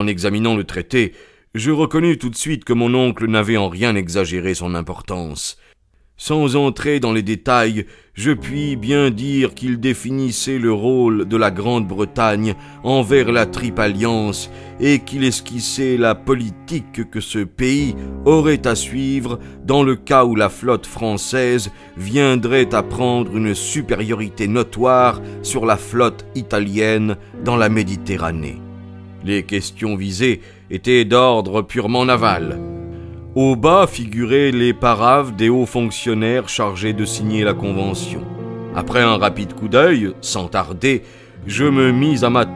examinant le traité, je reconnus tout de suite que mon oncle n'avait en rien exagéré son importance. Sans entrer dans les détails, je puis bien dire qu'il définissait le rôle de la Grande-Bretagne envers la Triple Alliance et qu'il esquissait la politique que ce pays aurait à suivre dans le cas où la flotte française viendrait à prendre une supériorité notoire sur la flotte italienne dans la Méditerranée. Les questions visées étaient d'ordre purement naval. Au bas figuraient les paraves des hauts fonctionnaires chargés de signer la convention. Après un rapide coup d'œil, sans tarder, je me mis à ma